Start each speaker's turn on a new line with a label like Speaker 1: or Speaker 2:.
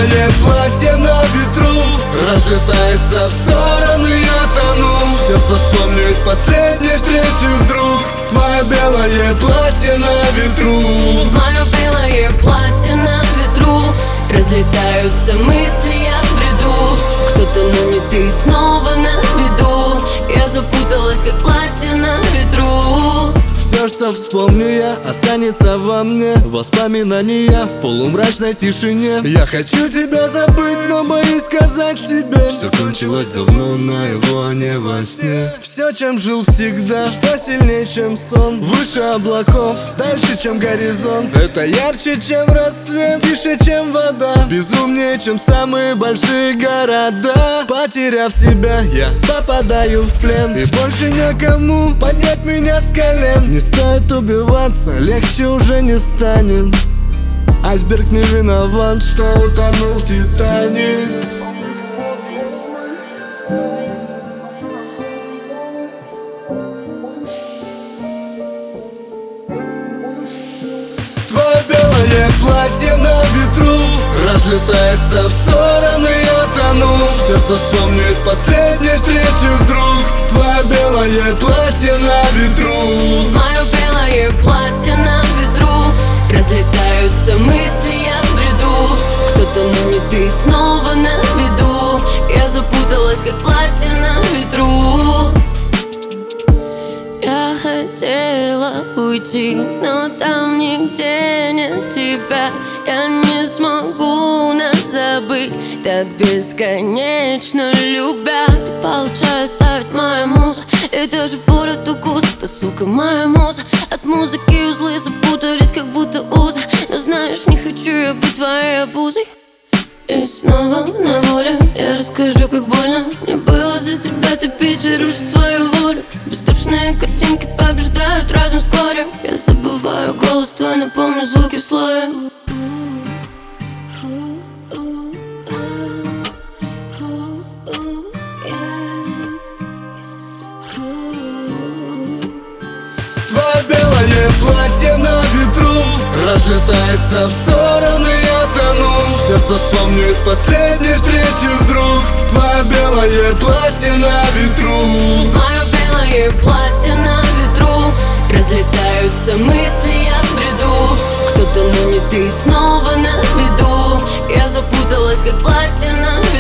Speaker 1: белое платье на ветру разлетается в стороны, я тону. Все, что вспомню из последней встречи вдруг. Твое белое платье на ветру.
Speaker 2: Мое белое платье на ветру. Разлетаются мысли, я в бреду. Кто-то, но не ты, снова на виду. Я запуталась, как платье на ветру.
Speaker 1: Все, что вспомню я, останется во мне. Воспоминания в полумрачной тишине. Я хочу тебя забыть, но боюсь сказать себе. Все кончилось давно наяву, а не во сне. Все, чем жил всегда, что сильнее, чем сон. Выше облаков, дальше, чем горизонт. Это ярче, чем рассвет, тише, чем вода. Безумнее, чем самые большие города. Потеряв тебя, я попадаю в плен. И больше некому поднять меня с колен. Не стоит убиваться, легче уже не станет. Айсберг не виноват, что утонул Титаник. Твое белое платье на ветру разлетается в стороны, я тону. Все, что вспомню из последней встречи вдруг. Твое белое платье на ветру.
Speaker 2: Мое белое платье на ветру. Разлетаются мысли, я в бреду. Кто-то, но не ты, снова на виду. Я запуталась, как платье на ветру. Я хотела уйти, но там нигде нет тебя. Я не смогу нас забыть, так бесконечно любя. Ты, получается, ведь моя муза. И даже поряд укус-то, сука, моя муза. От музыки узлы запутались, как будто узы. Но знаешь, не хочу я быть твоей обузой. И снова на воле я расскажу, как больно мне было за тебя топить и рушить свою волю. Бездушные картинки побеждают разум вскоре. Я забываю голос твой, напомню звуки в слове.
Speaker 1: Твое белое платье на ветру разлетается в стороны, я тону. Все, что вспомню из последней встречи вдруг. Твое белое платье на ветру.
Speaker 2: Мое белое платье на ветру. Разлетаются мысли, я в бреду. Кто-то, но не ты, снова на виду. Я запуталась, как платье на ветру.